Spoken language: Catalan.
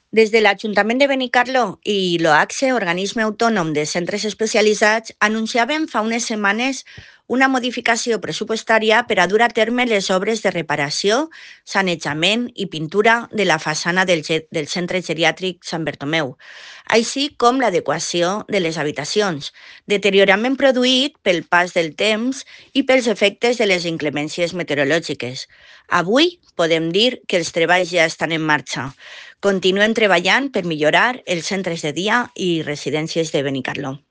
Des de l'Ajuntament de Benicarló i l'OACSE, Organisme Autònom de Centres Especialitzats, anunciaven fa unes setmanes una modificació pressupostària per a dur a terme les obres de reparació, sanejament i pintura de la façana del Centre Geriàtric Sant Bertomeu, així com l'adequació de les habitacions, deteriorament produït pel pas del temps i pels efectes de les inclemències meteorològiques. Avui podem dir que els treballs ja estan en marxa. Continuem treballant per millorar els centres de dia i residències de Benicarló.